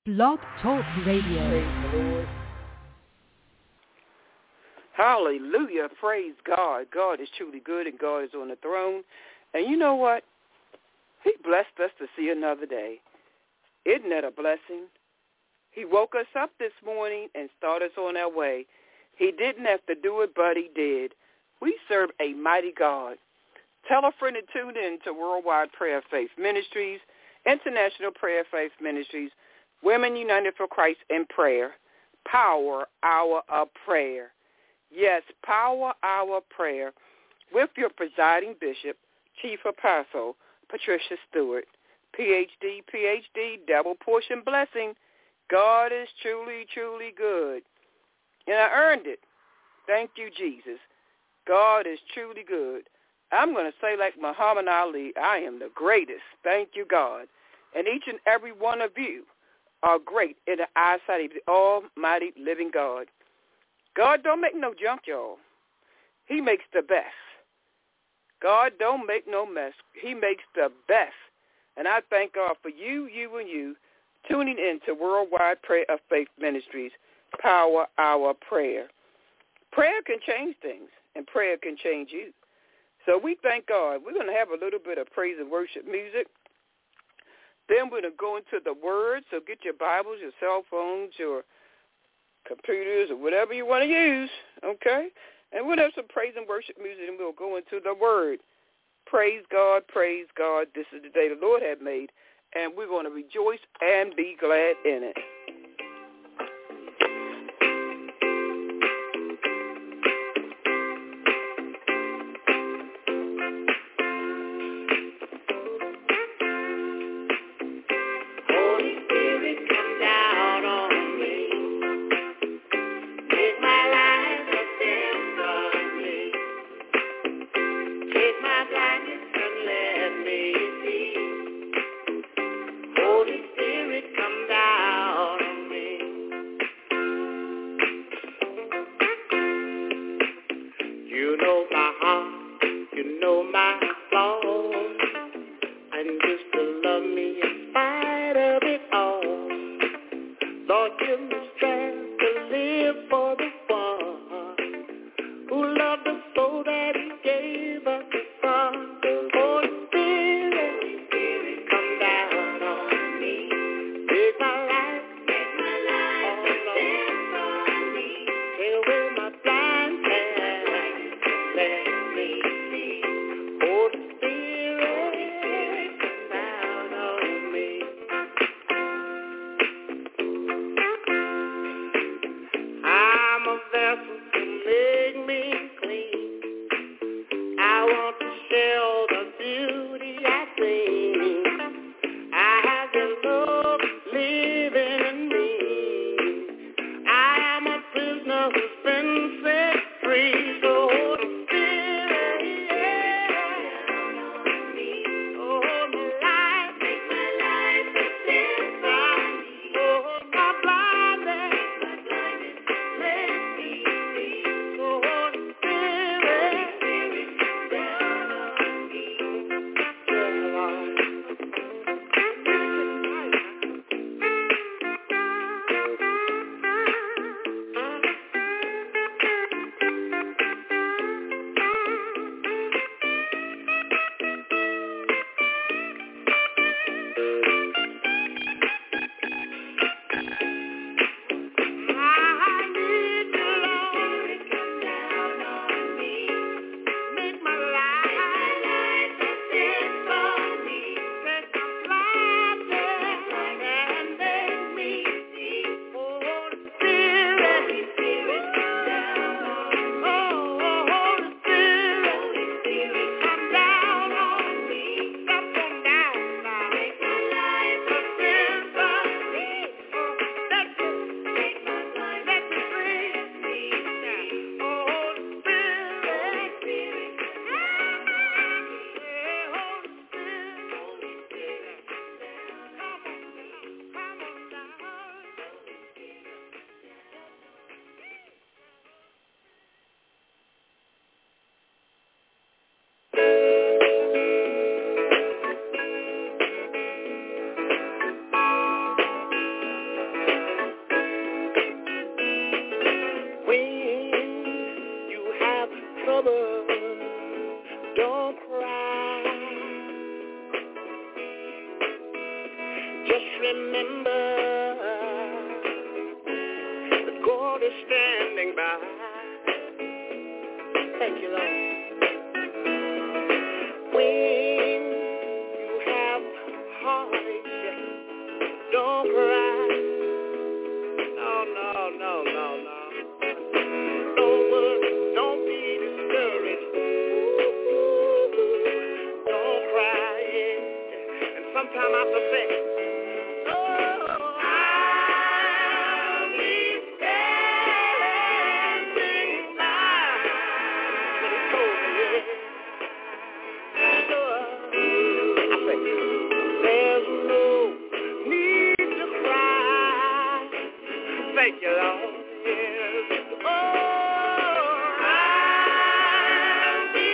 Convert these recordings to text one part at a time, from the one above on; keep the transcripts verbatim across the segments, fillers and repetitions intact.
Blog Talk Radio. Praise the Lord. Hallelujah. Praise God. God is truly good and God is on the throne. And you know what? He blessed us to see another day. Isn't that a blessing? He woke us up this morning and started us on our way. He didn't have to do it, but he did. We serve a mighty God. Tell a friend to tune in to Worldwide Prayer Faith Ministries, International Prayer Faith Ministries, Women United for Christ in Prayer, Power Hour of Prayer. Yes, Power Hour of Prayer with your presiding bishop, Chief Apostle, Patricia Stewart, P H D, P H D, double portion blessing. God is truly, truly good. And I earned it. Thank you, Jesus. God is truly good. I'm going to say like Muhammad Ali, I am the greatest. Thank you, God. And each and every one of you are great in the eyesight of the almighty living God. God don't make no junk, y'all. He makes the best. God don't make no mess. He makes the best. And I thank God for you, you, and you tuning in to Worldwide Prayer of Faith Ministries, Power Hour Prayer. Prayer can change things, and prayer can change you. So we thank God. We're going to have a little bit of praise and worship music. Then we're going to go into the Word, so get your Bibles, your cell phones, your computers, or whatever you want to use, okay? And we'll have some praise and worship music, and we'll go into the Word. Praise God, praise God. This is the day the Lord has made, and we're going to rejoice and be glad in it. Holy Spirit, come down. standing by. Thank you, Lord. When you have heartache, don't cry. No, no, no, no, no. Don't worry, don't be discouraged. Don't cry, yeah. And sometimes I have to say, oh, I'll be standing by. But he told me, yeah. So, I say, there's no need to cry. Thank you, Lord. Yes. Oh, I'll be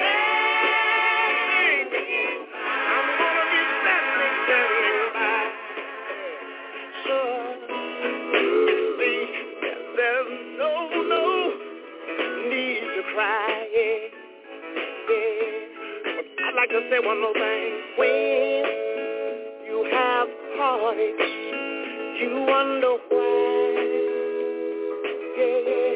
standing. I'm gonna be standing, standing by. So, you see, there's no, no need to cry. Yeah, yeah. But I'd like to say one more thing. When you have heartaches, you wonder why. Yeah, yeah.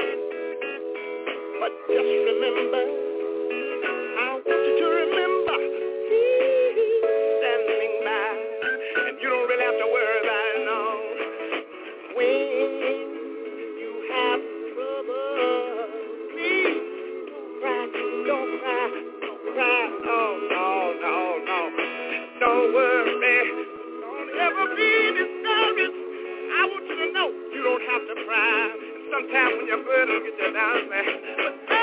But just remember, I want you to remember, He's standing by, and you don't really have to worry about it, no. When you have trouble, please don't cry, don't cry, don't cry. Oh, no, no, no. Don't worry. Don't ever be discouraged. I want you to know you don't have to cry. Sometimes when your burden gets you down, man. But oh,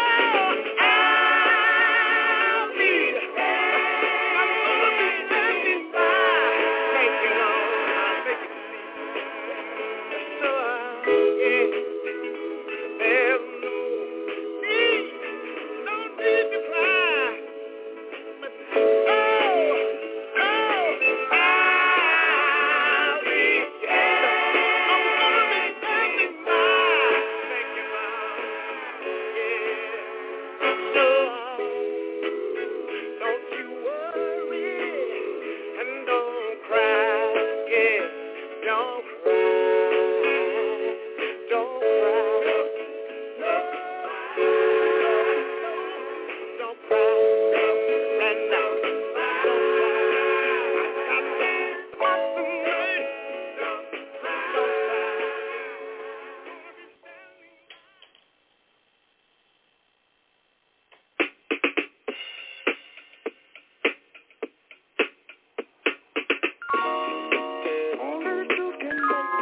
I'll be, I'm gonna be standing by. Thank you, Lord. I'll make it see. So, yeah, there's no need, no need to cry. But oh, oh, I'll be, I'm gonna be standing by. Thank you, Lord. Yeah. So, don't you worry and don't cry. Yeah, don't cry. Don't cry. Don't cry. Right now. Don't cry. I got to walk away. Don't cry. Don't cry. Only you can make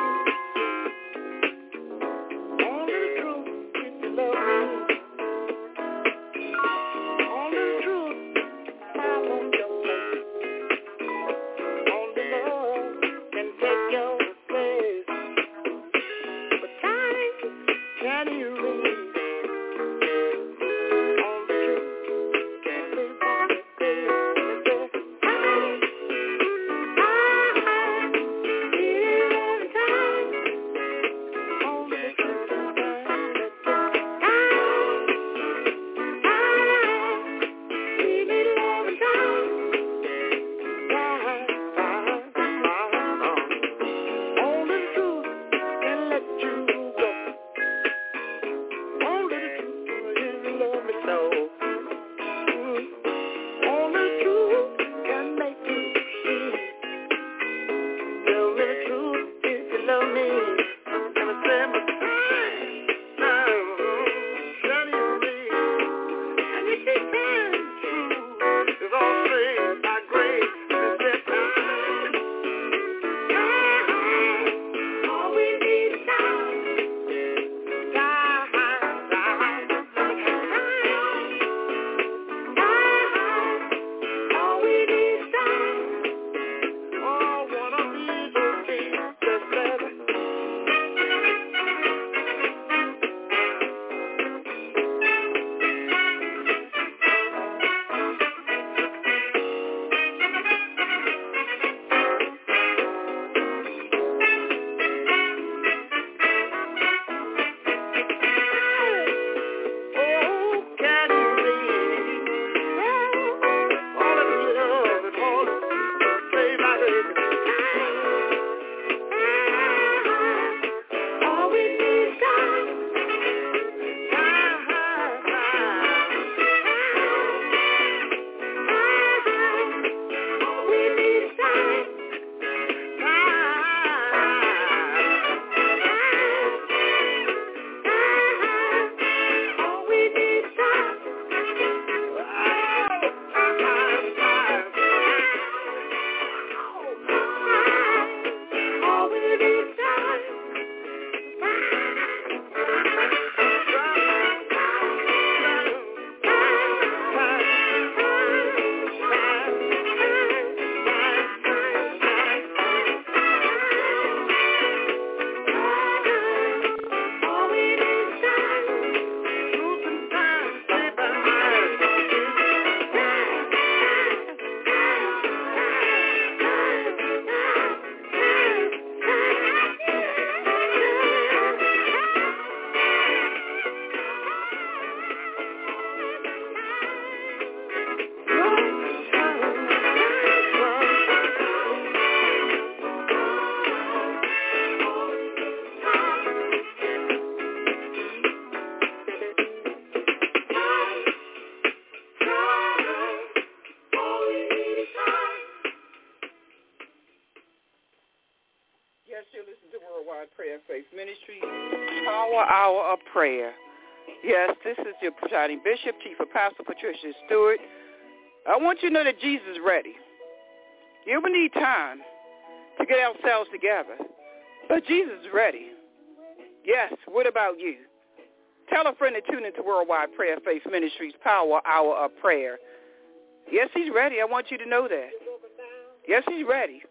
you're listening to Worldwide Prayer Faith Ministry, Power Hour of Prayer. Yes, this is your presiding bishop, Chief Apostle Patricia Stewart. I want you to know that Jesus is ready. You will need time to get ourselves together, but Jesus is ready. Yes, what about you? Tell a friend to tune into Worldwide Prayer Faith Ministries, Power Hour of Prayer. Yes, he's ready. I want you to know that. Yes, he's ready.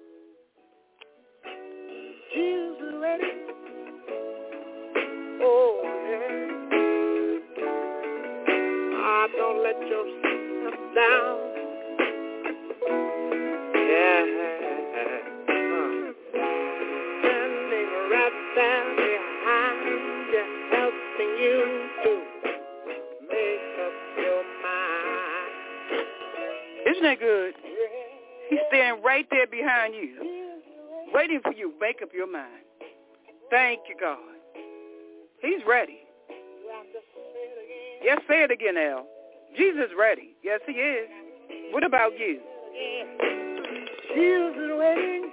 Jesus is ready. Oh, yeah. Ah, don't let yourself down. Yeah. Uh. Standing right down behind you, helping you to make up your mind. Isn't that good? He's standing right there behind you, waiting for you to make up your mind. Thank you, God. He's ready. Yes, say it again, Al. Jesus is ready. Yes, he is. What about you? Jesus is waiting.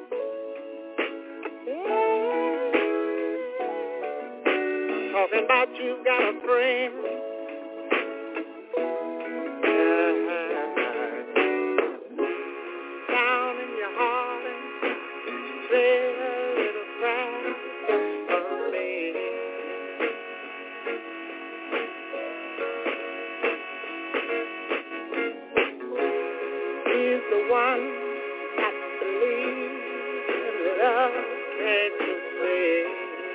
Talking about you got a friend. Down in your heart and say a little prayer just for me. He's the one that believes in love, can't you see?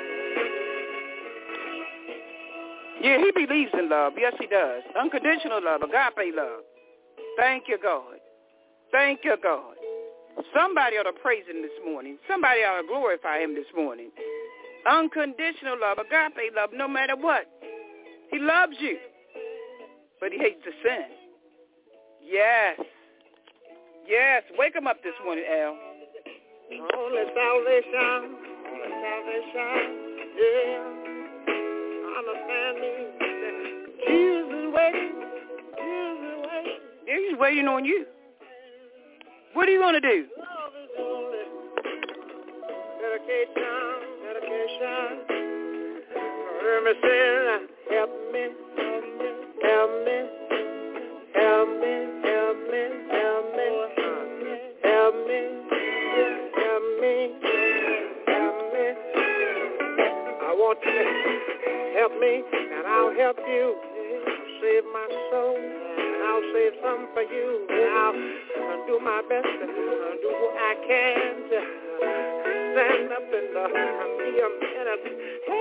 Yeah, he believes in love. Yes, he does. Unconditional love, agape love. Thank you, God. Thank you, God. Somebody ought to praise him this morning. Somebody ought to glorify him this morning. Unconditional love, agape love, no matter what. He loves you, but he hates the sin. Yes. Yes. Wake him up this morning, Al. Only salvation, only salvation, yeah. Understand me. Jesus is waiting. Jesus is waiting. Yeah, he's waiting on you. What are you going to do? Love is only dedication, dedication. Hear me say, help me, help me, help me, help me, help me, help me, help me, help me, help me. I want you to help me, and I'll help you. Save my soul, and I'll save some for you. And I'll do my best to do what I can to stand up and uh, be a minute.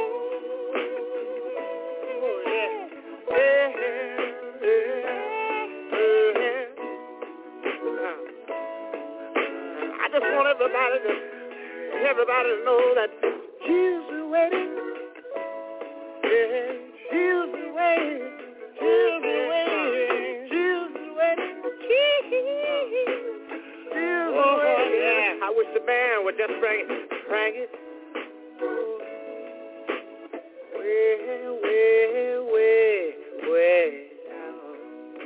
Oh, yeah. Yeah, yeah, yeah. Uh, I just want everybody to, everybody to know that Jesus is waiting. Yeah, Jesus is waiting. Jesus is waiting. Jesus is waiting. Jesus is waiting. Yeah, I wish the band would just bring it. Bring it. Way, way, way, way down.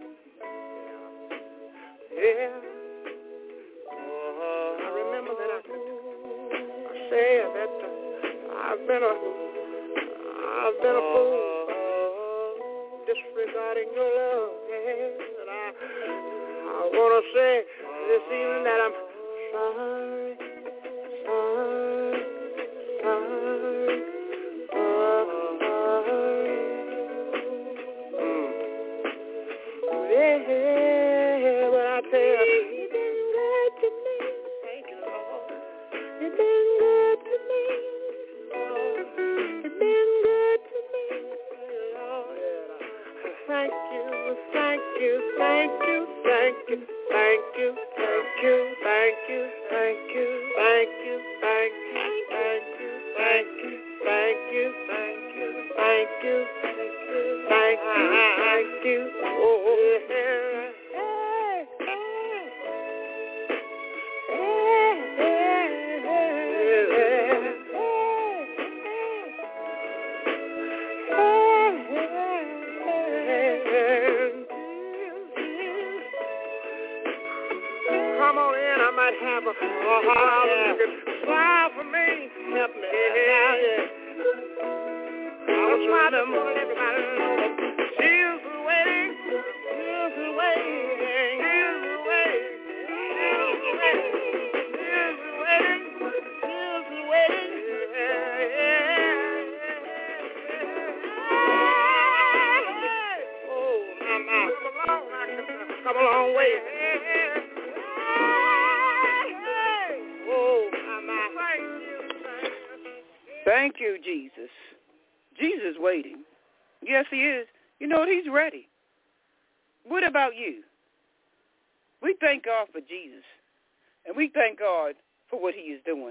Yeah. Oh, I remember that I, I said that uh, I've been a, I've been a fool, disregarding your love. Yeah. And I, I want to say this evening that I'm sorry, sorry, sorry. Yeah, but I tell you, you've been good to me. Thank you, Lord. You've been good to me. Lord. You've been good to me. Lord. Thank you, thank you, thank you, thank you, thank you, thank you, thank you, thank you, thank you, thank you, thank you, thank you, thank you, thank you, thank you, thank you, thank you, oh, yeah. me, help me. Yeah, yeah. That's why I want everybody to know that she's waiting, she's waiting, she's waiting, she's waiting, she's waiting, she's waiting. Yeah, yeah, yeah. Oh, mama, come along, I can come a long way. Oh, mama, thank you. Thank you, Jesus. Jesus is waiting. Yes, he is. You know what? He's ready. What about you? We thank God for Jesus, and we thank God for what he is doing.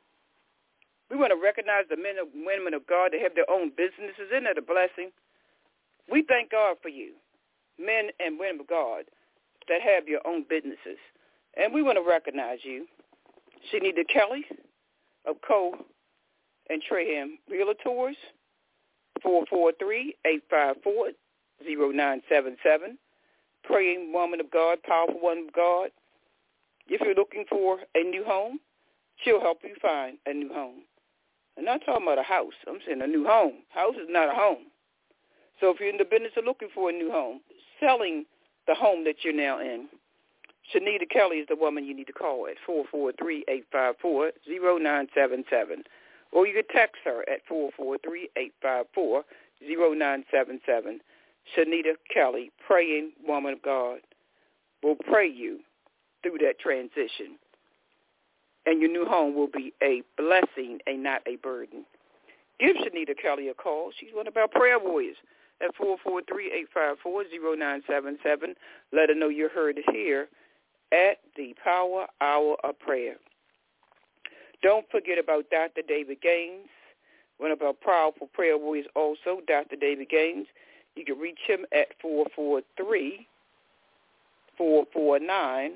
We want to recognize the men and women of God that have their own businesses. Isn't that a blessing? We thank God for you, men and women of God that have your own businesses. And we want to recognize you. Shanita Kelly of Cole and Traham Realtors, four four three, eight five four, zero nine seven seven. Praying woman of God, powerful woman of God. If you're looking for a new home, she'll help you find a new home. I'm not talking about a house. I'm saying a new home. House is not a home. So if you're in the business of looking for a new home, selling the home that you're now in, Shanita Kelly is the woman you need to call at four four three, eight five four, zero nine seven seven. Or you could text her at four four three, eight five four, zero nine seven seven. Shanita Kelly, praying woman of God, will pray you through that transition. And your new home will be a blessing and not a burden. Give Shanita Kelly a call. She's one of our prayer warriors at four four three, eight five four, zero nine seven seven. Let her know you heard it here at the Power Hour of Prayer. Don't forget about Doctor David Gaines, one of our powerful prayer warriors also, Doctor David Gaines. You can reach him at four four three, four four nine,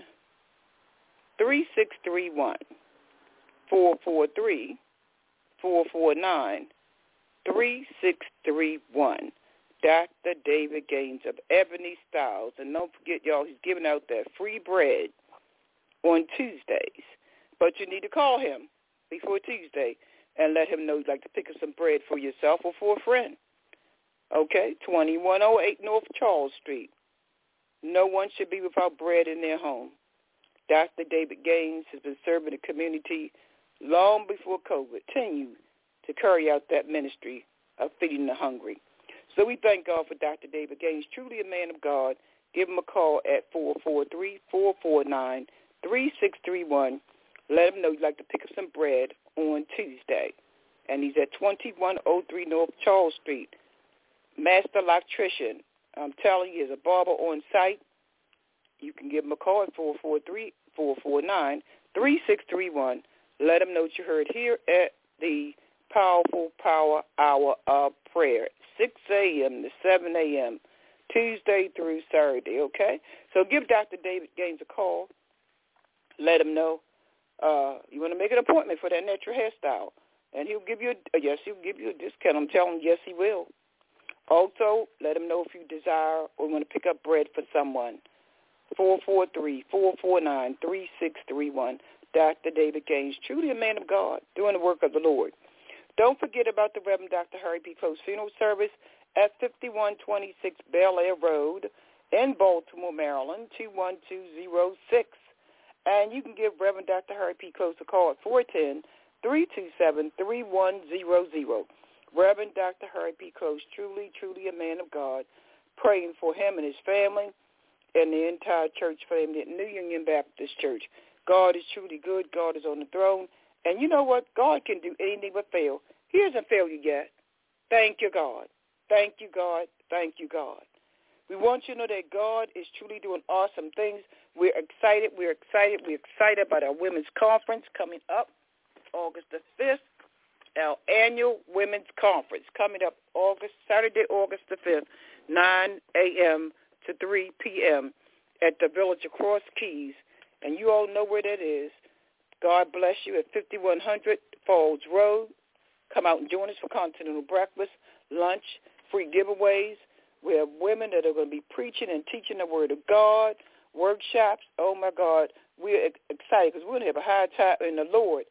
three six three one. four four three, four four nine, three six three one. Doctor David Gaines of Ebony Styles. And don't forget, y'all, he's giving out that free bread on Tuesdays. But you need to call him before Tuesday and let him know you'd like to pick up some bread for yourself or for a friend. Okay, twenty-one oh eight North Charles Street. No one should be without bread in their home. Doctor David Gaines has been serving the community long before COVID. Continue to carry out that ministry of feeding the hungry. So we thank God for Doctor David Gaines, truly a man of God. Give him a call at four four three, four four nine, three six three one. Let him know you'd like to pick up some bread on Tuesday. And he's at twenty-one oh three North Charles Street. Master electrician. I'm telling you, he's a barber on site. You can give him a call at four four three, four four nine, three six three one. Let him know what you heard here at the Powerful Power Hour of Prayer, six a.m. to seven a.m., Tuesday through Saturday, okay? So give Doctor David Gaines a call. Let him know uh, you want to make an appointment for that natural hairstyle, and he'll give you a, yes, he'll give you a discount. I'm telling you, yes, he will. Also, let him know if you desire or want to pick up bread for someone. four four three, four four nine, three six three one. Doctor David Gaines, truly a man of God, doing the work of the Lord. Don't forget about the Reverend Doctor Harry P. Close Funeral Service at fifty-one twenty-six Bel Air Road in Baltimore, Maryland, two one two zero six. And you can give Reverend Doctor Harry P. Close a call at four one zero, three two seven, three one zero zero. Reverend Doctor Harry P. Close, truly, truly a man of God, praying for him and his family and the entire church family at New Union Baptist Church. God is truly good. God is on the throne. And you know what? God can do anything but fail. He hasn't failed you yet. Thank you, God. Thank you, God. Thank you, God. We want you to know that God is truly doing awesome things. We're excited. We're excited. We're excited about our women's conference coming up August the fifth, our annual women's conference coming up August, Saturday, August the fifth, nine a.m. to three p.m. at the Village of Cross Keys. And you all know where that is. God bless you at fifty-one hundred Falls Road. Come out and join us for continental breakfast, lunch, free giveaways. We have women that are going to be preaching and teaching the Word of God, workshops. Oh, my God. We're excited because we're going to have a high time in the Lord.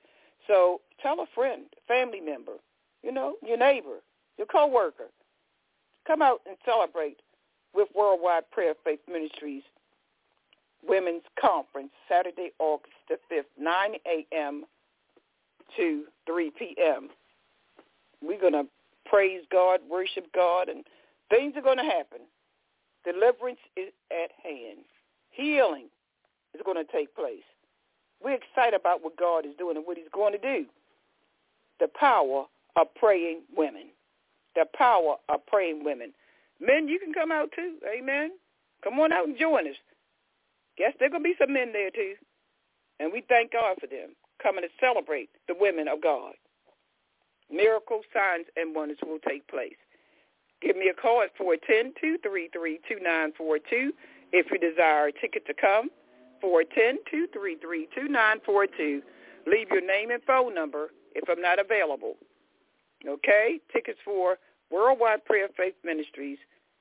So tell a friend, family member, you know, your neighbor, your coworker. Come out and celebrate with Worldwide Prayer Faith Ministries Women's Conference, Saturday, August the fifth, nine a.m. to three p.m. We're going to praise God, worship God, and things are going to happen. Deliverance is at hand. Healing is going to take place. We're excited about what God is doing and what he's going to do. The power of praying women. The power of praying women. Men, you can come out too. Amen. Come on out and join us. Guess there are going to be some men there too. And we thank God for them coming to celebrate the women of God. Miracles, signs, and wonders will take place. Give me a call at four one zero, two three three, two nine four two if you desire a ticket to come. four one zero, two three three, two nine four two. Leave your name and phone number if I'm not available. Okay? Tickets for Worldwide Prayer Faith Ministries,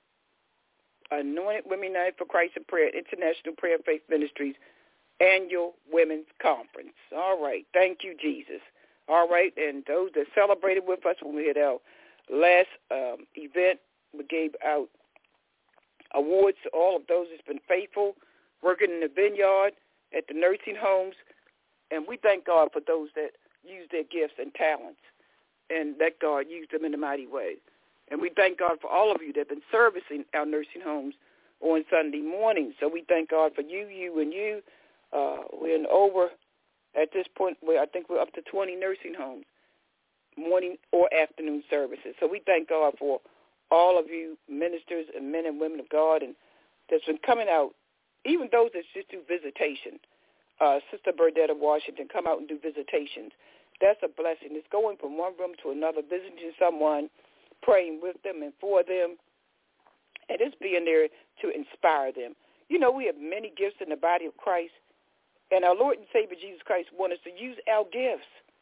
Anointed Women United for Christ and Prayer, International Prayer Faith Ministries, Annual Women's Conference. All right. Thank you, Jesus. All right. And those that celebrated with us when we had our last um, event, we gave out awards to all of those that's been faithful, working in the vineyard, at the nursing homes. And we thank God for those that use their gifts and talents and let God use them in a mighty way. And we thank God for all of you that have been servicing our nursing homes on Sunday mornings. So we thank God for you, you, and you. Uh, we're in over, at this point, we're, I think we're up to twenty nursing homes, morning or afternoon services. So we thank God for all of you ministers and men and women of God and that's been coming out, even those that just do visitation. Uh, Sister Burdetta Washington, come out and do visitations. That's a blessing. It's going from one room to another, visiting someone, praying with them and for them, and it's being there to inspire them. You know, we have many gifts in the body of Christ, and our Lord and Savior Jesus Christ wants us to use our gifts.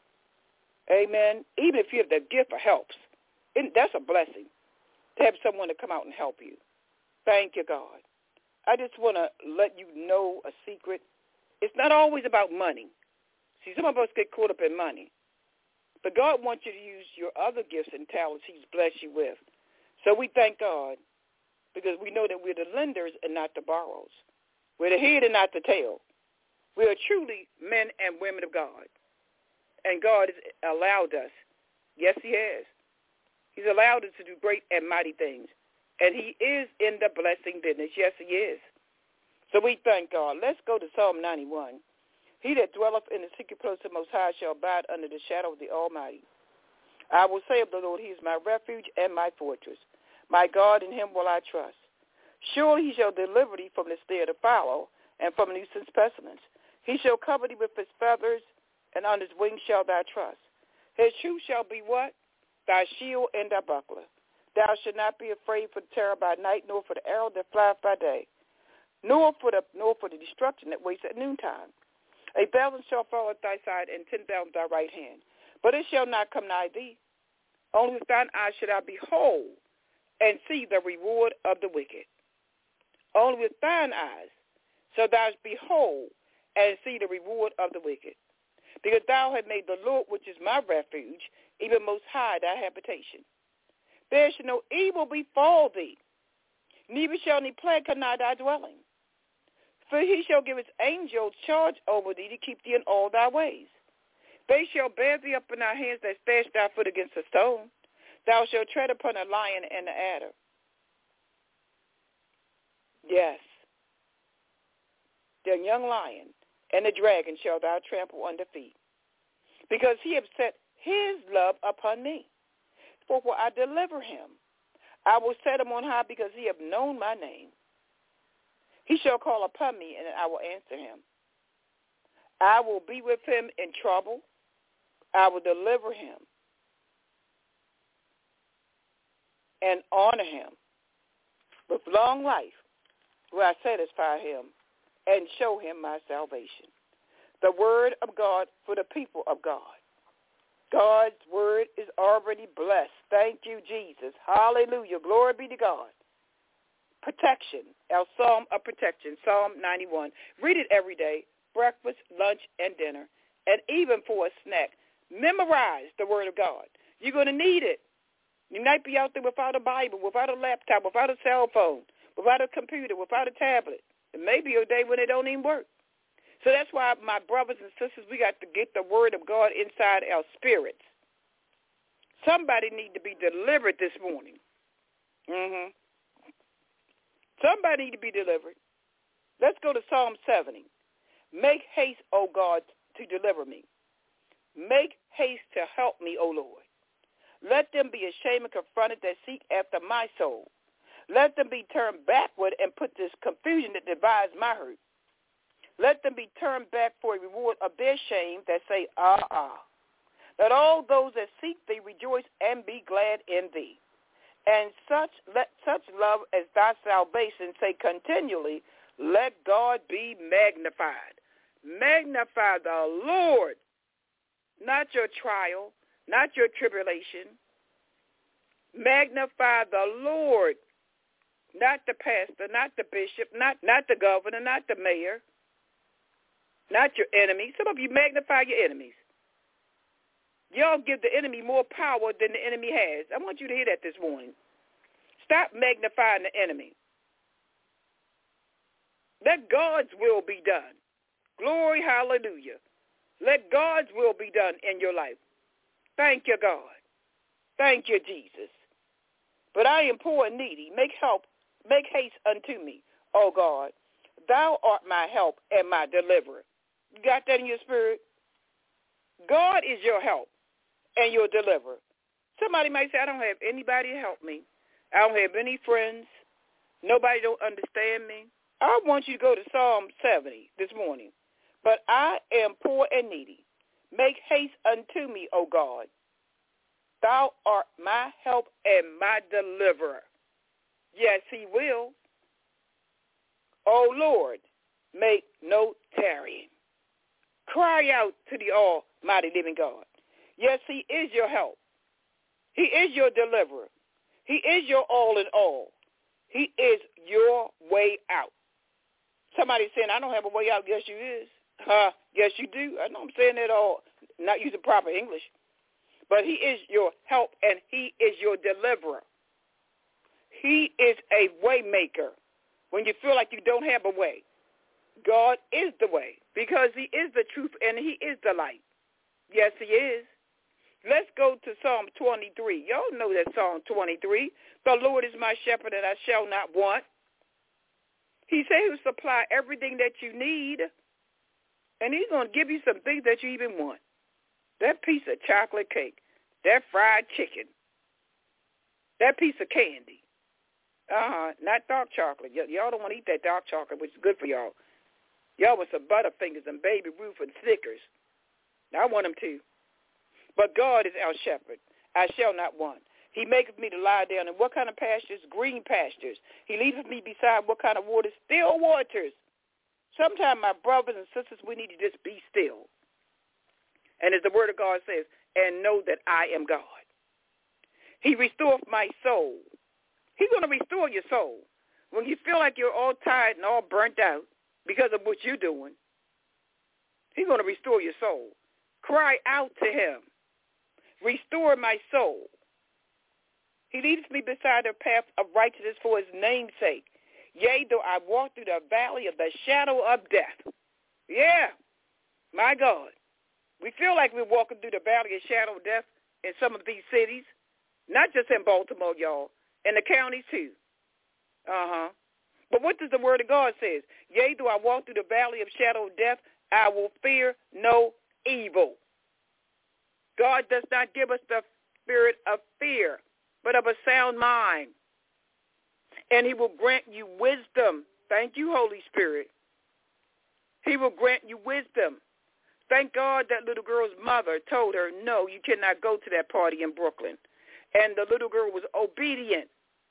Amen. Even if you have the gift of helps, and that's a blessing to have someone to come out and help you. Thank you, God. I just want to let you know a secret. It's not always about money. See, some of us get caught up in money. But God wants you to use your other gifts and talents he's blessed you with. So we thank God because we know that we're the lenders and not the borrowers. We're the head and not the tail. We are truly men and women of God. And God has allowed us. Yes, he has. He's allowed us to do great and mighty things. And he is in the blessing business. Yes, he is. So we thank God. Let's go to Psalm ninety-one. He that dwelleth in the secret place of the Most High shall abide under the shadow of the Almighty. I will say of the Lord, he is my refuge and my fortress. My God, in him will I trust. Surely he shall deliver thee from the snare of the fowler and from nuisance pestilence. He shall cover thee with his feathers, and on his wings shall thou trust. His truth shall be what? Thy shield and thy buckler. Thou shalt not be afraid for the terror by night, nor for the arrow that flieth by day, nor for the nor for the destruction that waits at noontime. A thousand shall fall at thy side, and ten thousand at thy right hand, but it shall not come nigh thee. Only with thine eyes shalt thou behold and see the reward of the wicked. Only with thine eyes shalt thou behold and see the reward of the wicked. Because thou hast made the Lord, which is my refuge, even most high thy habitation. There shall no evil befall thee, neither shall any plague come nigh thy dwelling. For he shall give his angels charge over thee to keep thee in all thy ways. They shall bear thee up in thy hands, that dash thy foot against a stone. Thou shalt tread upon a lion and the adder. Yes, the young lion and the dragon shall thou trample under feet. Because he hath set his love upon me. For will I deliver him? I will set him on high, because he hath known my name. He shall call upon me, and I will answer him. I will be with him in trouble. I will deliver him and honor him. With long life will I satisfy him and show him my salvation. The word of God for the people of God. God's word is already blessed. Thank you, Jesus. Hallelujah. Glory be to God. Protection, our psalm of protection, Psalm ninety-one. Read it every day, breakfast, lunch, and dinner, and even for a snack. Memorize the word of God. You're going to need it. You might be out there without a Bible, without a laptop, without a cell phone, without a computer, without a tablet. It may be a day when it don't even work. So that's why, my brothers and sisters, we got to get the word of God inside our spirits. Somebody need to be delivered this morning. Mm-hmm. Somebody need to be delivered. Let's go to Psalm seventy. Make haste, O God, to deliver me. Make haste to help me, O Lord. Let them be ashamed and confronted that seek after my soul. Let them be turned backward and put this confusion that divides my hurt. Let them be turned back for a reward of their shame that say, ah, ah. Let all those that seek thee rejoice and be glad in thee. And such let such love as thy salvation say continually, let God be magnified. Magnify the Lord, not your trial, not your tribulation. Magnify the Lord, not the pastor, not the bishop, not, not the governor, not the mayor, not your enemies. Some of you magnify your enemies. Y'all give the enemy more power than the enemy has. I want you to hear that this morning. Stop magnifying the enemy. Let God's will be done. Glory, hallelujah. Let God's will be done in your life. Thank you, God. Thank you, Jesus. But I am poor and needy. Make help, make haste unto me, O God. Thou art my help and my deliverer. You got that in your spirit? God is your help and your deliverer. Somebody might say, I don't have anybody to help me. I don't have any friends. Nobody don't understand me. I want you to go to Psalm seventy this morning. But I am poor and needy. Make haste unto me, O God. Thou art my help and my deliverer. Yes, he will. O Lord, make no tarrying. Cry out to the almighty living God. Yes, he is your help. He is your deliverer. He is your all in all. He is your way out. Somebody saying, I don't have a way out. Yes, you is. Huh? Yes, you do. I know I'm saying that all, not using proper English. But he is your help and he is your deliverer. He is a way maker. When you feel like you don't have a way, God is the way because he is the truth and he is the light. Yes, he is. Let's go to Psalm twenty-three. Y'all know that Psalm twenty-three. The Lord is my shepherd and I shall not want. He said he will supply everything that you need, and he's going to give you some things that you even want. That piece of chocolate cake, that fried chicken, that piece of candy. Uh-huh, not dark chocolate. Y- y'all don't want to eat that dark chocolate, which is good for y'all. Y'all want some Butterfingers and Baby Ruth and Snickers. I want them too. But God is our shepherd. I shall not want. He maketh me to lie down in what kind of pastures? Green pastures. He leadeth me beside what kind of waters? Still waters. Sometimes, my brothers and sisters, we need to just be still. And as the word of God says, and know that I am God. He restoreth my soul. He's going to restore your soul. When you feel like you're all tired and all burnt out because of what you're doing, he's going to restore your soul. Cry out to him. Restore my soul. He leads me beside the path of righteousness for his name's sake. Yea, though I walk through the valley of the shadow of death. Yeah, my God. We feel like we're walking through the valley of shadow of death in some of these cities, not just in Baltimore, y'all, in the counties too. Uh-huh. But what does the word of God say? Yea, though I walk through the valley of shadow of death, I will fear no evil. God does not give us the spirit of fear, but of a sound mind. And he will grant you wisdom. Thank you, Holy Spirit. He will grant you wisdom. Thank God that little girl's mother told her, no, you cannot go to that party in Brooklyn. And the little girl was obedient.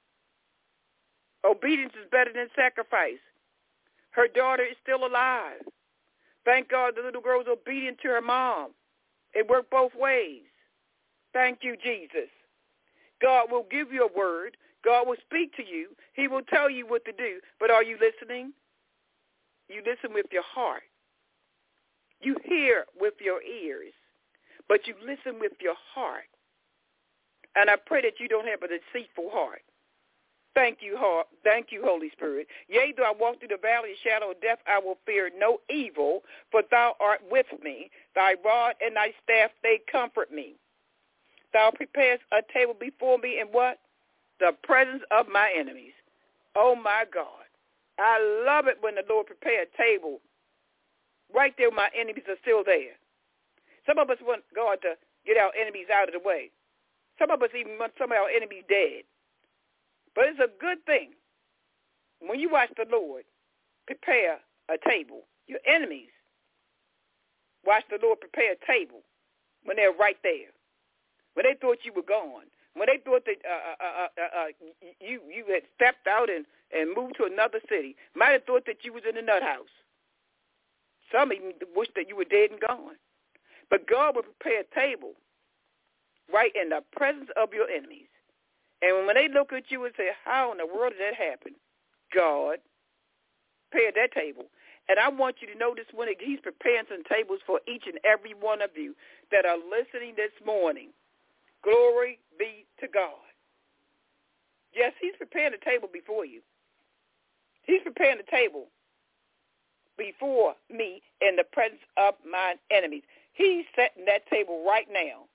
Obedience is better than sacrifice. Her daughter is still alive. Thank God the little girl was obedient to her mom. It worked both ways. Thank you, Jesus. God will give you a word. God will speak to you. He will tell you what to do. But are you listening? You listen with your heart. You hear with your ears. but you listen with your heart. And I pray that you don't have a deceitful heart. Thank you, heart. Thank you, Holy Spirit. Yea, though I walk through the valley of the shadow of death, I will fear no evil, for thou art with me. Thy rod and thy staff, they comfort me. Thou preparest a table before me in what? The presence of my enemies. Oh, my God. I love it when the Lord prepares a table. Right there, my enemies are still there. Some of us want God to get our enemies out of the way. Some of us even want some of our enemies dead. But it's a good thing when you watch the Lord prepare a table. Your enemies watch the Lord prepare a table when they're right there, when they thought you were gone, when they thought that uh, uh, uh, uh, you you had stepped out and, and moved to another city, might have thought that you was in a nut house. Some even wish that you were dead and gone. But God will prepare a table right in the presence of your enemies. And when they look at you and say, how in the world did that happen? God prepared that table. And I want you to know this when he's preparing some tables for each and every one of you that are listening this morning. Glory be to God. Yes, he's preparing the table before you. He's preparing the table before me in the presence of my enemies. He's setting that table right now.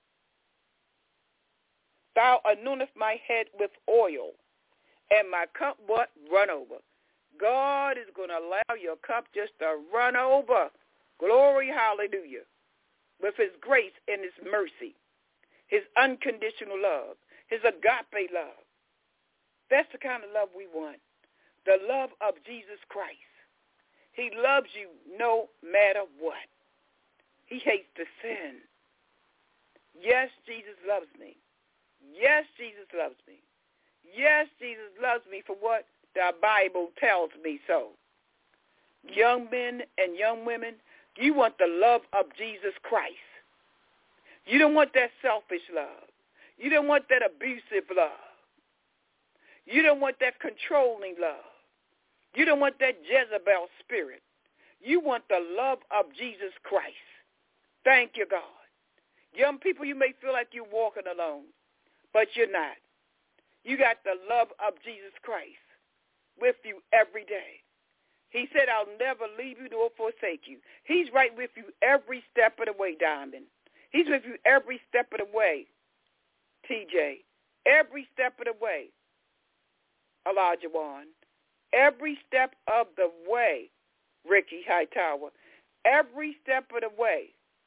Thou anointest my head with oil, and my cup what? Run over. God is going to allow your cup just to run over. Glory, hallelujah. With his grace and his mercy, his unconditional love, his agape love. That's the kind of love we want. The love of Jesus Christ. He loves you no matter what. He hates the sin. Yes, Jesus loves me. Yes, Jesus loves me. Yes, Jesus loves me for what the Bible tells me so. Young men and young women, you want the love of Jesus Christ. You don't want that selfish love. You don't want that abusive love. You don't want that controlling love. You don't want that Jezebel spirit. You want the love of Jesus Christ. Thank you, God. Young people, you may feel like you're walking alone, but you're not. You got the love of Jesus Christ with you every day. He said, I'll never leave you nor forsake you. He's right with you every step of the way, Diamond. He's with you every step of the way, T J. Every step of the way, Elijah Wan. Every step of the way, Ricky Hightower. Every step of the way.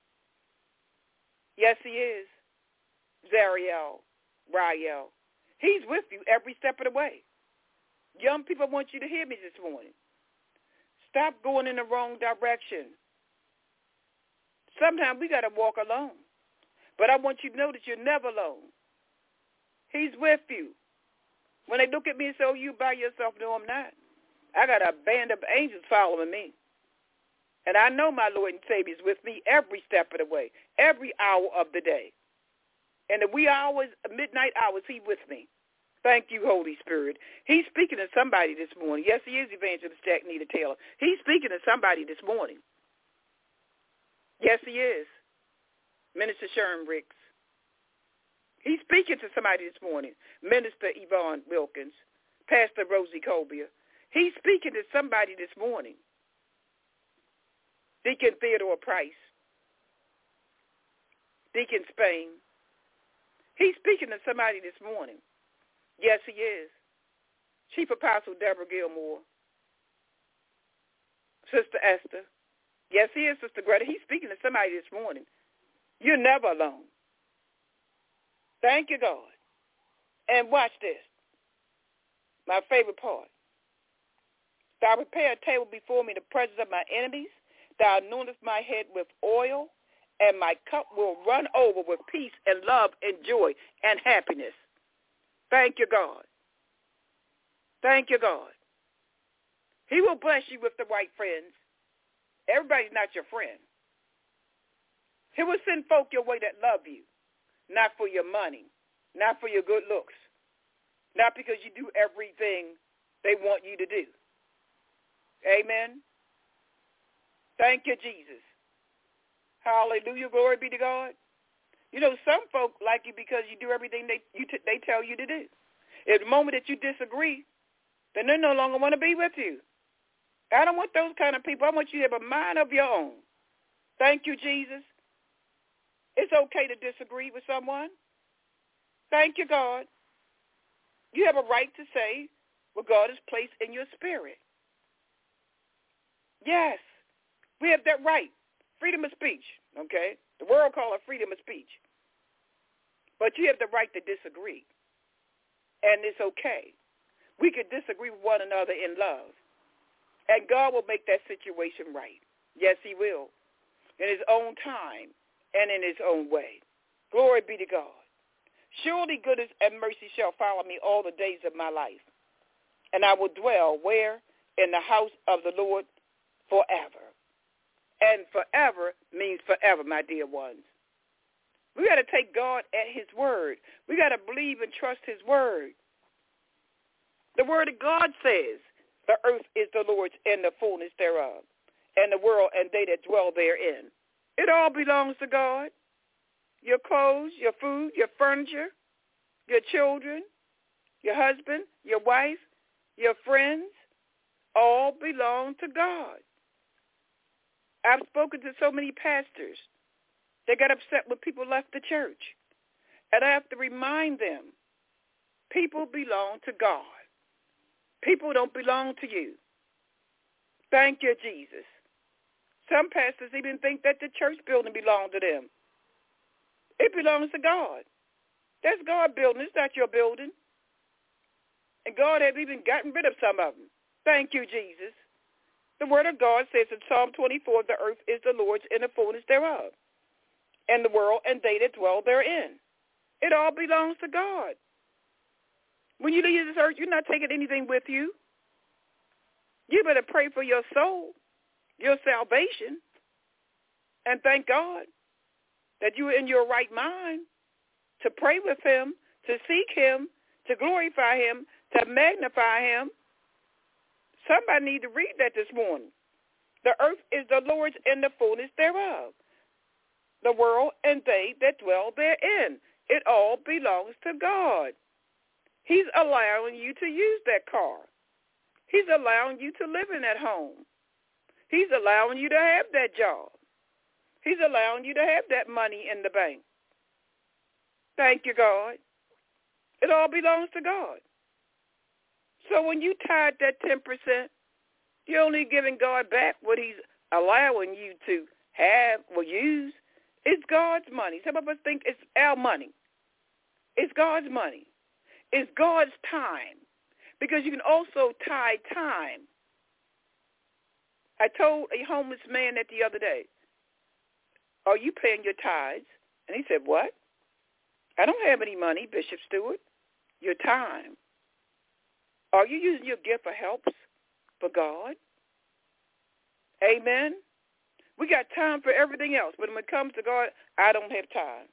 Yes, he is. Zariel, Rael. He's with you every step of the way. Young people, I want you to hear me this morning. Stop going in the wrong direction. Sometimes we got to walk alone. But I want you to know that you're never alone. He's with you. When they look at me and say, oh, you by yourself, no, I'm not. I got a band of angels following me. And I know my Lord and Savior is with me every step of the way, every hour of the day. And the wee hours, midnight hours, he's with me. Thank you, Holy Spirit. He's speaking to somebody this morning. Yes, he is Evangelist Jack Nita Taylor. He's speaking to somebody this morning. Yes, he is. Minister Sherm Ricks. He's speaking to somebody this morning. Minister Yvonne Wilkins. Pastor Rosie Colbia. He's speaking to somebody this morning. Deacon Theodore Price. Deacon Spain. He's speaking to somebody this morning. Yes, he is. Chief Apostle Deborah Gilmore. Sister Esther. Yes, he is, Sister Greta. He's speaking to somebody this morning. You're never alone. Thank you, God. And watch this. My favorite part. Thou prepare a table before me in the presence of my enemies. Thou anointest my head with oil, and my cup will run over with peace and love and joy and happiness. Thank you, God. Thank you, God. He will bless you with the right friends. Everybody's not your friend. He will send folk your way that love you, not for your money, not for your good looks, not because you do everything they want you to do. Amen. Thank you, Jesus. Hallelujah. Glory be to God. You know, some folk like you because you do everything they you t- they tell you to do. At the moment that you disagree, then they no longer want to be with you. I don't want those kind of people. I want you to have a mind of your own. Thank you, Jesus. It's okay to disagree with someone. Thank you, God. You have a right to say what God has placed in your spirit. Yes, we have that right. Freedom of speech, okay? The world calls it freedom of speech. But you have the right to disagree, and it's okay. We could disagree with one another in love, and God will make that situation right. Yes, he will, in his own time and in his own way. Glory be to God. Surely goodness and mercy shall follow me all the days of my life, and I will dwell where? In the house of the Lord forever. And forever means forever, my dear ones. We got to take God at his word. We got to believe and trust his word. The word of God says, the earth is the Lord's and the fullness thereof, and the world and they that dwell therein. It all belongs to God. Your clothes, your food, your furniture, your children, your husband, your wife, your friends, all belong to God. I've spoken to so many pastors. They got upset when people left the church. And I have to remind them, people belong to God. People don't belong to you. Thank you, Jesus. Some pastors even think that the church building belongs to them. It belongs to God. That's God's building. It's not your building. And God has even gotten rid of some of them. Thank you, Jesus. The word of God says in Psalm twenty-four, the earth is the Lord's and the fullness thereof, and the world and they that dwell therein. It all belongs to God. When you leave this earth, you're not taking anything with you. You better pray for your soul, your salvation, and thank God that you are in your right mind to pray with him, to seek him, to glorify him, to magnify him. Somebody need to read that this morning. The earth is the Lord's and the fullness thereof, the world and they that dwell therein. It all belongs to God. He's allowing you to use that car. He's allowing you to live in that home. He's allowing you to have that job. He's allowing you to have that money in the bank. Thank you, God. It all belongs to God. So when you tithe that ten percent, you're only giving God back what he's allowing you to have or use. It's God's money. Some of us think it's our money. It's God's money. It's God's time. Because you can also tithe time. I told a homeless man that the other day, are you paying your tithes? And he said, what? I don't have any money, Bishop Stewart. Your time. Are you using your gift for helps for God? Amen. We got time for everything else, but when it comes to God, I don't have time.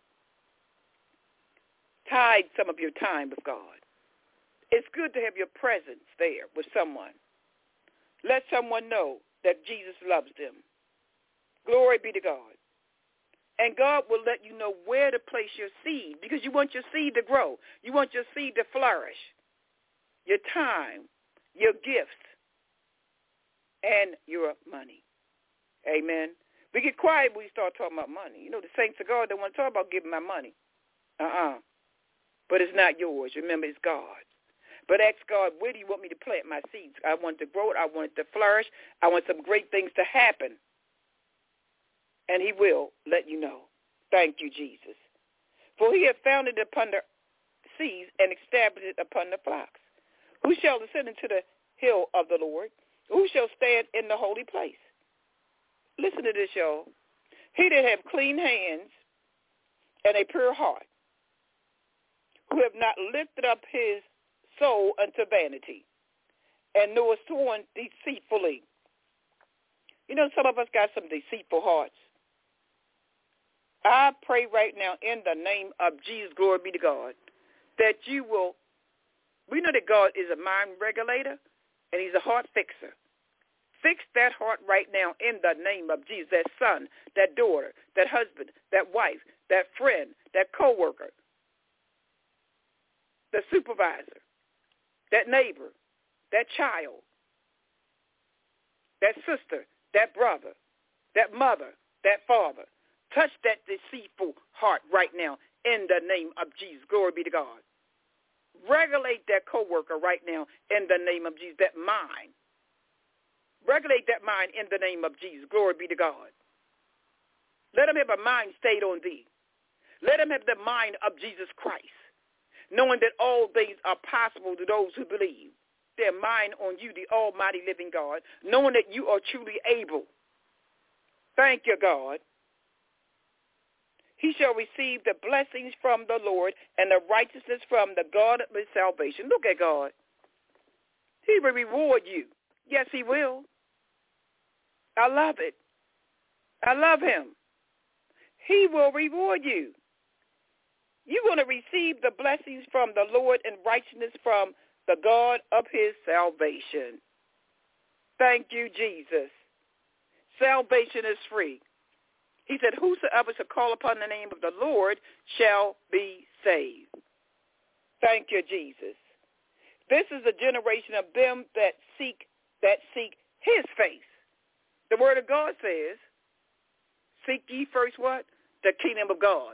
Tithe some of your time with God. It's good to have your presence there with someone. Let someone know that Jesus loves them. Glory be to God. And God will let you know where to place your seed because you want your seed to grow. You want your seed to flourish. Your time, your gifts, and your money. Amen. We get quiet when we start talking about money. You know, the saints of God don't want to talk about giving my money. Uh-uh. But it's not yours. Remember, it's God's. But ask God, where do you want me to plant my seeds? I want it to grow it. I want it to flourish. I want some great things to happen. And he will let you know. Thank you, Jesus. For he hath founded it upon the seas and established it upon the flocks. Who shall ascend into the hill of the Lord? Who shall stand in the holy place? Listen to this, y'all. He that have clean hands and a pure heart, who have not lifted up his soul unto vanity, and nor sworn deceitfully. You know, some of us got some deceitful hearts. I pray right now in the name of Jesus, glory be to God, that you will, we know that God is a mind regulator and he's a heart fixer. Fix that heart right now in the name of Jesus, that son, that daughter, that husband, that wife, that friend, that coworker, the supervisor, that neighbor, that child, that sister, that brother, that mother, that father. Touch that deceitful heart right now in the name of Jesus. Glory be to God. Regulate that coworker right now in the name of Jesus, that mind. Regulate that mind in the name of Jesus. Glory be to God. Let them have a mind stayed on thee. Let them have the mind of Jesus Christ, knowing that all things are possible to those who believe. Their mind on you, the almighty living God, knowing that you are truly able. Thank you, God. He shall receive the blessings from the Lord and the righteousness from the God of his salvation. Look at God. He will reward you. Yes, he will. I love it. I love him. He will reward you. You're going to receive the blessings from the Lord and righteousness from the God of his salvation. Thank you, Jesus. Salvation is free. He said, whosoever shall call upon the name of the Lord shall be saved. Thank you, Jesus. This is a generation of them that seek, that seek his face. The word of God says, seek ye first what? The kingdom of God.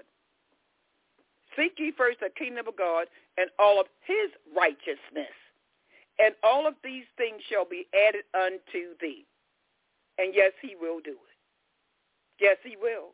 Seek ye first the kingdom of God and all of his righteousness. And all of these things shall be added unto thee. And yes, he will do it. Yes, he will.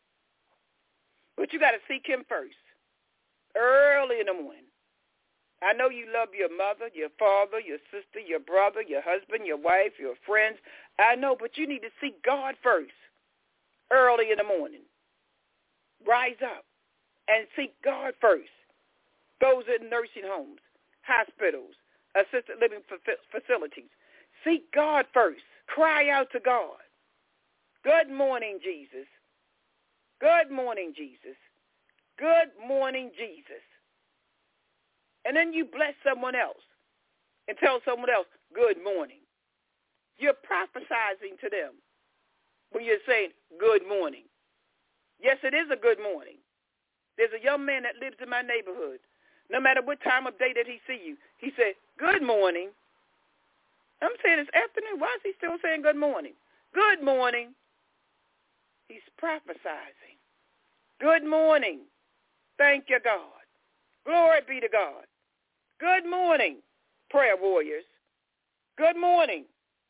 But you got to seek him first, early in the morning. I know you love your mother, your father, your sister, your brother, your husband, your wife, your friends. I know, but you need to seek God first, early in the morning. Rise up and seek God first. Those in nursing homes, hospitals, assisted living facilities. Seek God first. Cry out to God. Good morning, Jesus. Good morning, Jesus. Good morning, Jesus. And then you bless someone else and tell someone else, good morning. You're prophesizing to them when you're saying good morning. Yes, it is a good morning. There's a young man that lives in my neighborhood. No matter what time of day that he see you, he said, good morning. I'm saying it's afternoon. Why is he still saying good morning? Good morning. He's prophesizing. Good morning. Thank you, God. Glory be to God. Good morning, prayer warriors. Good morning.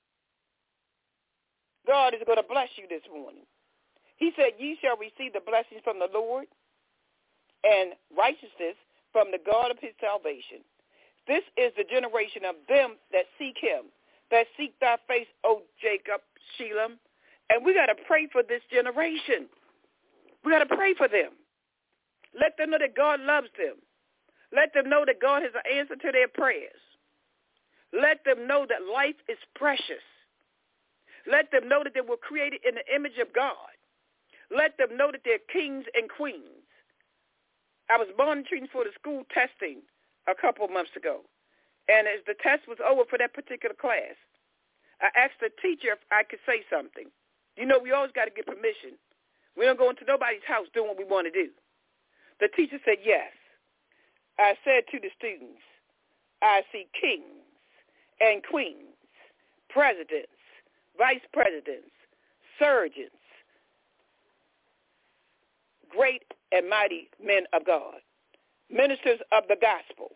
God is going to bless you this morning. He said, ye shall receive the blessings from the Lord and righteousness from the God of his salvation. This is the generation of them that seek him, that seek thy face, O Jacob, Shelam. And we got to pray for this generation. We got to pray for them. Let them know that God loves them. Let them know that God has an answer to their prayers. Let them know that life is precious. Let them know that they were created in the image of God. Let them know that they're kings and queens. I was monitoring for the school testing a couple of months ago. And as the test was over for that particular class, I asked the teacher if I could say something. You know, we always got to get permission. We don't go into nobody's house doing what we want to do. The teacher said, yes. I said to the students, I see kings and queens, presidents, vice presidents, surgeons, great and mighty men of God, ministers of the gospel.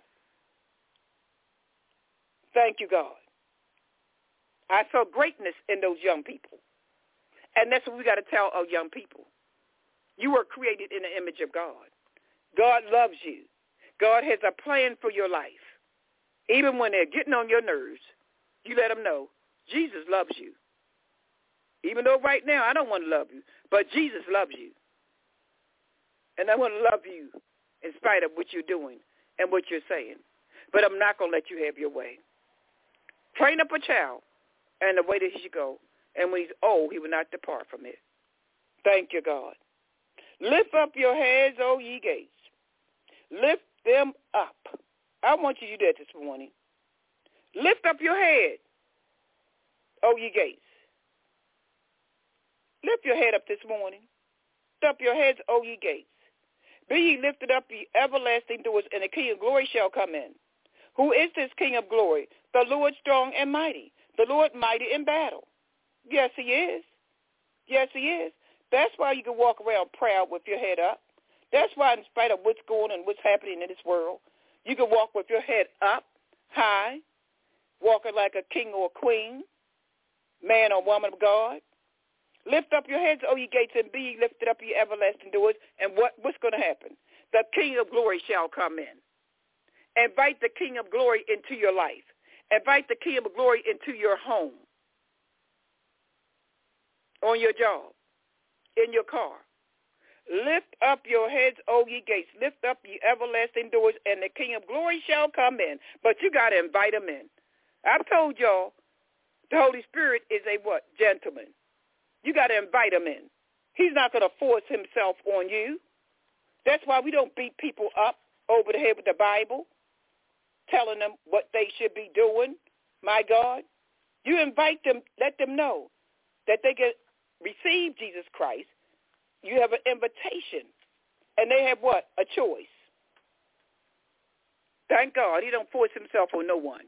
Thank you, God. I saw greatness in those young people. And that's what we got to tell our young people. You were created in the image of God. God loves you. God has a plan for your life. Even when they're getting on your nerves, you let them know Jesus loves you. Even though right now I don't want to love you, but Jesus loves you. And I want to love you in spite of what you're doing and what you're saying. But I'm not going to let you have your way. Train up a child and the way that he should go. And when he's old, he will not depart from it. Thank you, God. Lift up your heads, O ye gates. Lift them up. I want you to do that this morning. Lift up your head, O ye gates. Lift your head up this morning. Lift up your heads, O ye gates. Be ye lifted up, ye everlasting doors, and the King of glory shall come in. Who is this King of glory? The Lord strong and mighty, the Lord mighty in battle. Yes, he is. Yes, he is. That's why you can walk around proud with your head up. That's why in spite of what's going on and what's happening in this world, you can walk with your head up, high, walking like a king or a queen, man or woman of God. Lift up your heads, O ye gates, and be ye lifted up, ye everlasting doors. And what, what's going to happen? The King of glory shall come in. Invite the King of glory into your life. Invite the King of glory into your home, on your job, in your car. Lift up your heads, O ye gates. Lift up ye everlasting doors, and the King of glory shall come in. But you got to invite him in. I've told y'all, the Holy Spirit is a what? Gentleman. You got to invite him in. He's not going to force himself on you. That's why we don't beat people up over the head with the Bible, telling them what they should be doing. My God, you invite them, let them know that they can receive Jesus Christ. You have an invitation, and they have what? A choice. Thank God he don't force himself on no one.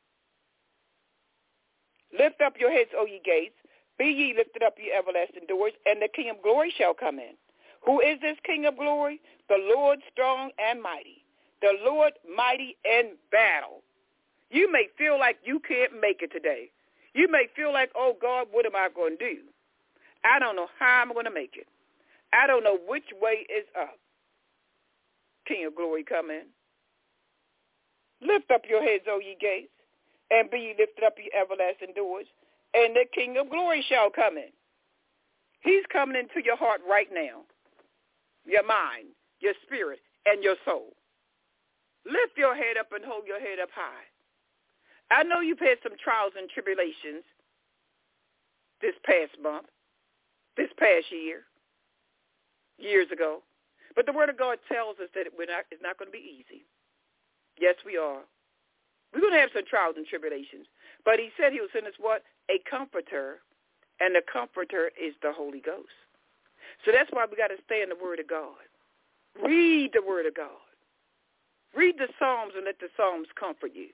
Lift up your heads, O ye gates. Be ye lifted up, ye everlasting doors, and the King of glory shall come in. Who is this King of glory? The Lord strong and mighty, the Lord mighty in battle. You may feel like you can't make it today. You may feel like, oh, God, what am I going to do? I don't know how I'm going to make it. I don't know which way is up. King of glory, come in. Lift up your heads, O ye gates, and be ye lifted up, ye everlasting doors, and the King of glory shall come in. He's coming into your heart right now, your mind, your spirit, and your soul. Lift your head up and hold your head up high. I know you've had some trials and tribulations this past month, this past year, years ago. But the Word of God tells us that we're not, it's not going to be easy. Yes, we are. We're going to have some trials and tribulations. But he said he will send us what? A comforter, and the comforter is the Holy Ghost. So that's why we got to stay in the Word of God. Read the Word of God. Read the Psalms and let the Psalms comfort you.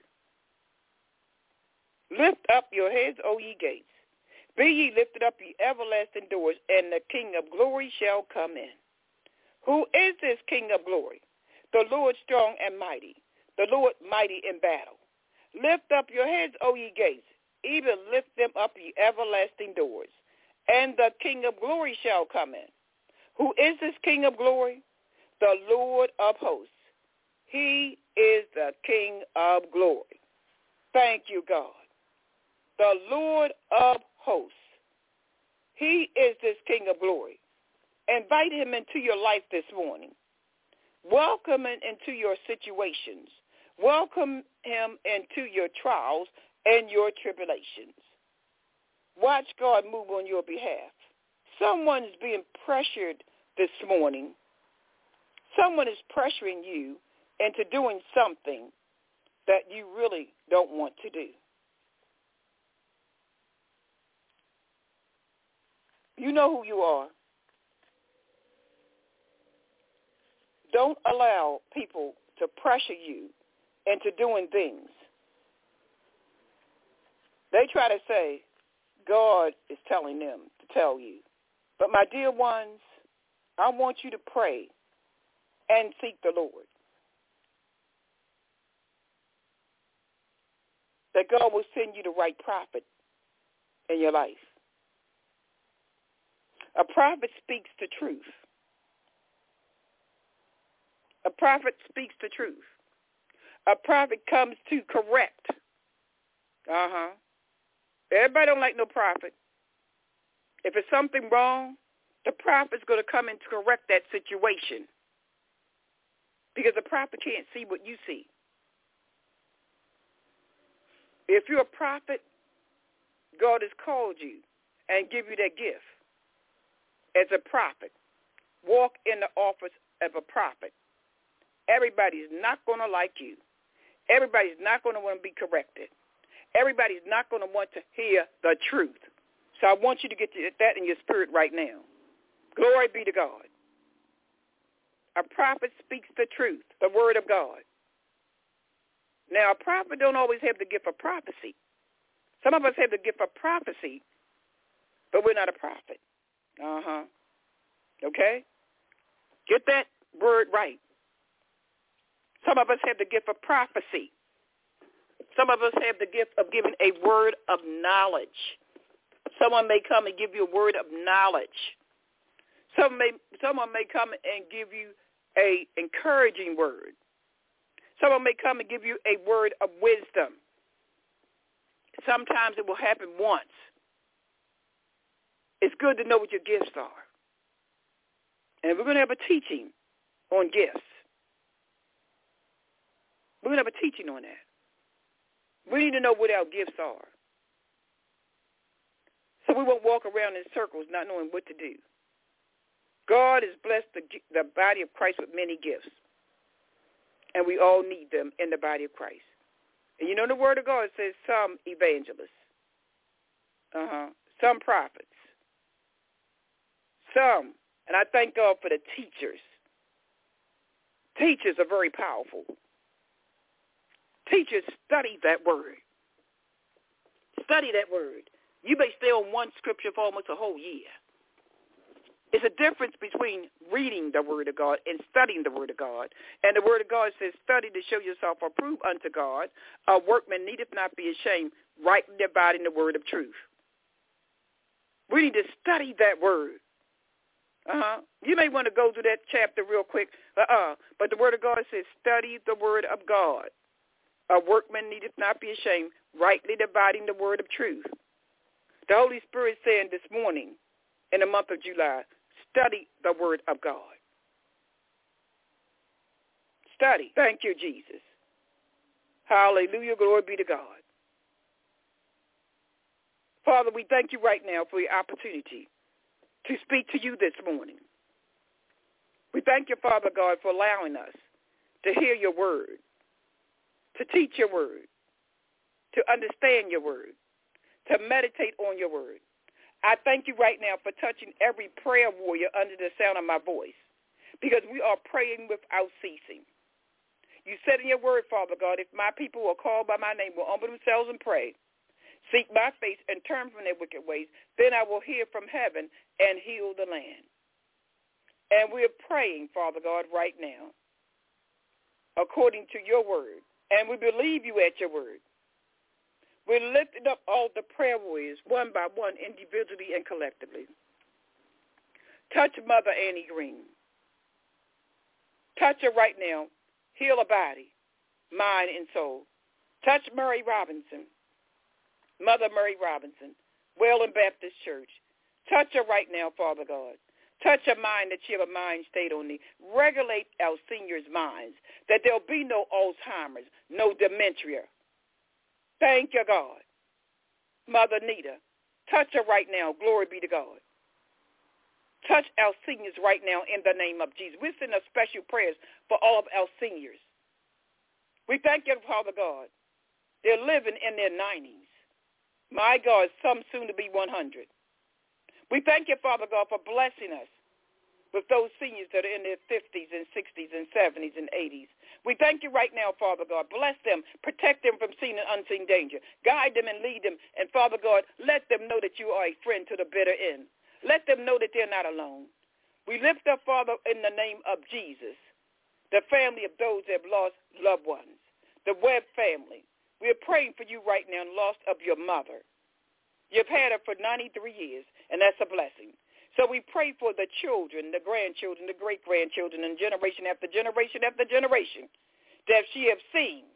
Lift up your heads, O ye gates. Be ye lifted up, ye everlasting doors, and the King of glory shall come in. Who is this King of glory? The Lord strong and mighty, the Lord mighty in battle. Lift up your heads, O ye gates, even lift them up, ye everlasting doors, and the King of glory shall come in. Who is this King of glory? The Lord of hosts. He is the King of glory. Thank you, God. The Lord of hosts. He is this King of glory. Invite him into your life this morning. Welcome him into your situations. Welcome him into your trials and your tribulations. Watch God move on your behalf. Someone is being pressured this morning. Someone is pressuring you into doing something that you really don't want to do. You know who you are. Don't allow people to pressure you into doing things. They try to say, God is telling them to tell you. But my dear ones, I want you to pray and seek the Lord. That God will send you the right prophet in your life. A prophet speaks the truth. A prophet speaks the truth. A prophet comes to correct. Uh-huh. Everybody don't like no prophet. If it's something wrong, the prophet's going to come in to correct that situation. Because the prophet can't see what you see. If you're a prophet, God has called you and give you that gift. As a prophet, walk in the office of a prophet. Everybody's not going to like you. Everybody's not going to want to be corrected. Everybody's not going to want to hear the truth. So I want you to get that in your spirit right now. Glory be to God. A prophet speaks the truth, the word of God. Now, a prophet don't always have the gift of prophecy. Some of us have the gift of prophecy, but we're not a prophet. Uh-huh. Okay? Get that word right. Some of us have the gift of prophecy. Some of us have the gift of giving a word of knowledge. Someone may come and give you a word of knowledge. Some may, someone may come and give you a encouraging word. Someone may come and give you a word of wisdom. Sometimes it will happen once. It's good to know what your gifts are. And we're going to have a teaching on gifts. We're going to have a teaching on that. We need to know what our gifts are, so we won't walk around in circles not knowing what to do. God has blessed the, the body of Christ with many gifts, and we all need them in the body of Christ. And you know the word of God says some evangelists, uh-huh, some prophets, some, and I thank God for the teachers. Teachers are very powerful. Teachers, study that word. Study that word. You may stay on one scripture for almost a whole year. It's a difference between reading the word of God and studying the word of God. And the word of God says, study to show yourself approved unto God. A workman needeth not be ashamed, rightly dividing the word of truth. We need to study that word. Uh-huh. You may want to go through that chapter real quick. Uh-uh. But the word of God says, study the word of God. A workman needeth not be ashamed, rightly dividing the word of truth. The Holy Spirit saying this morning, in the month of July, study the word of God. Study. Thank you, Jesus. Hallelujah. Glory be to God. Father, we thank you right now for your opportunity to speak to you this morning. We thank you, Father God, for allowing us to hear your word, to teach your word, to understand your word, to meditate on your word. I thank you right now for touching every prayer warrior under the sound of my voice, because we are praying without ceasing. You said in your word, Father God, if my people who are called by my name will humble themselves and pray, seek my face and turn from their wicked ways, then I will hear from heaven and heal the land. And we're praying, Father God, right now, according to your word. And we believe you at your word. We're lifting up all the prayer warriors one by one, individually and collectively. Touch Mother Annie Green. Touch her right now. Heal her body, mind, and soul. Touch Murray Robinson, Mother Murray Robinson, Wayland Baptist Church. Touch her right now, Father God. Touch her mind that she have a mind stayed on thee. Regulate our seniors' minds, that there'll be no Alzheimer's, no dementia. Thank you, God. Mother Nita, touch her right now. Glory be to God. Touch our seniors right now in the name of Jesus. We're sending a special prayers for all of our seniors. We thank you, Father God. They're living in their nineties. My God, some soon to be one hundred. We thank you, Father God, for blessing us with those seniors that are in their fifties and sixties and seventies and eighties. We thank you right now, Father God. Bless them. Protect them from seen and unseen danger. Guide them and lead them. And, Father God, let them know that you are a friend to the bitter end. Let them know that they're not alone. We lift up, Father, in the name of Jesus, the family of those that have lost loved ones, the Webb family. We're praying for you right now in loss of your mother. You've had her for ninety-three years, and that's a blessing. So we pray for the children, the grandchildren, the great-grandchildren, and generation after generation after generation that she have seen.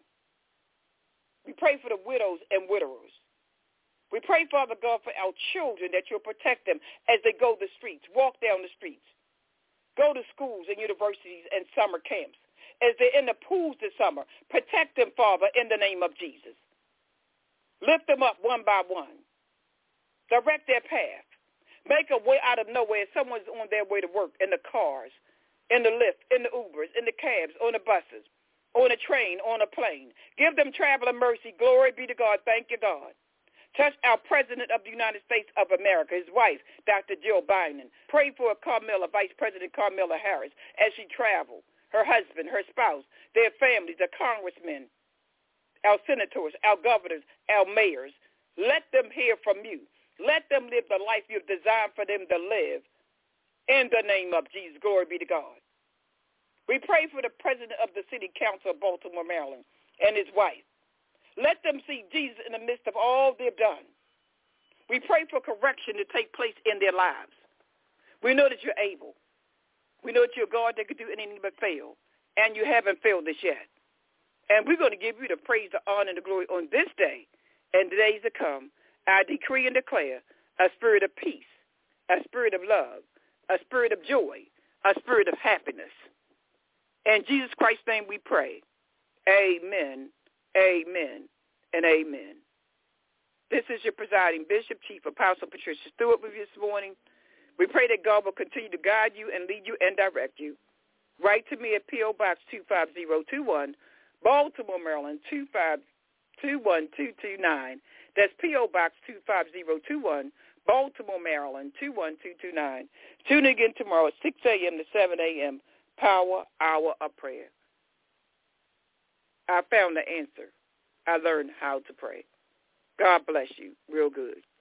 We pray for the widows and widowers. We pray, Father God, for our children, that you'll protect them as they go the streets, walk down the streets, go to schools and universities and summer camps. As they're in the pools this summer, protect them, Father, in the name of Jesus. Lift them up one by one. Direct their path. Make a way out of nowhere. Someone's on their way to work, in the cars, in the lift, in the Ubers, in the cabs, on the buses, on a train, on a plane. Give them traveling mercy. Glory be to God. Thank you, God. Touch our President of the United States of America, his wife, Doctor Jill Biden. Pray for Kamala, Vice President Kamala Harris, as she travels, her husband, her spouse, their families, the congressmen, our senators, our governors, our mayors. Let them hear from you. Let them live the life you've designed for them to live. In the name of Jesus, glory be to God. We pray for the president of the City Council of Baltimore, Maryland, and his wife. Let them see Jesus in the midst of all they've done. We pray for correction to take place in their lives. We know that you're able. We know that you're a God that can do anything but fail, and you haven't failed us yet. And we're going to give you the praise, the honor, and the glory on this day and the days to come. I decree and declare a spirit of peace, a spirit of love, a spirit of joy, a spirit of happiness. In Jesus Christ's name we pray. Amen, amen, and amen. This is your presiding Bishop, Chief Apostle Patricia Stewart with you this morning. We pray that God will continue to guide you and lead you and direct you. Write to me at P O. Box two five zero two one, Baltimore, Maryland, two five two one two two nine. That's P O. Box two five zero two one, Baltimore, Maryland, two one two two nine. Tune in again tomorrow at six a.m. to seven a.m., Power Hour of Prayer. I found the answer. I learned how to pray. God bless you real good.